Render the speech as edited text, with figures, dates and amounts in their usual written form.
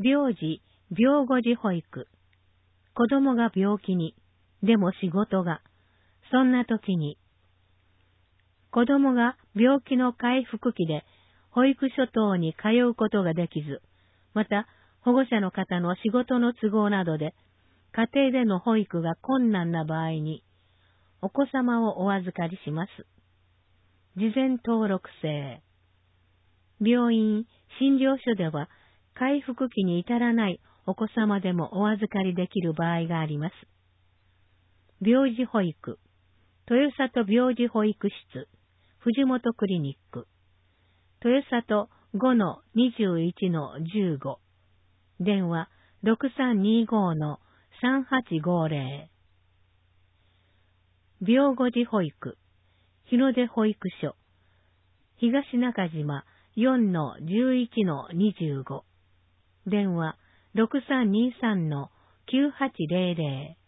病児、病後児保育。子供が病気に、でも仕事が。そんな時に、子供が病気の回復期で保育所等に通うことができず、また保護者の方の仕事の都合などで家庭での保育が困難な場合に、お子様をお預かりします。事前登録制。病院、診療所では回復期に至らないお子様でもお預かりできる場合があります。病児保育。豊里病児保育室、藤本クリニック。豊里 5-21-15。電話 6325-3850。病後児保育。日の出保育所。東中島 4-11-25。電話 6323-9800。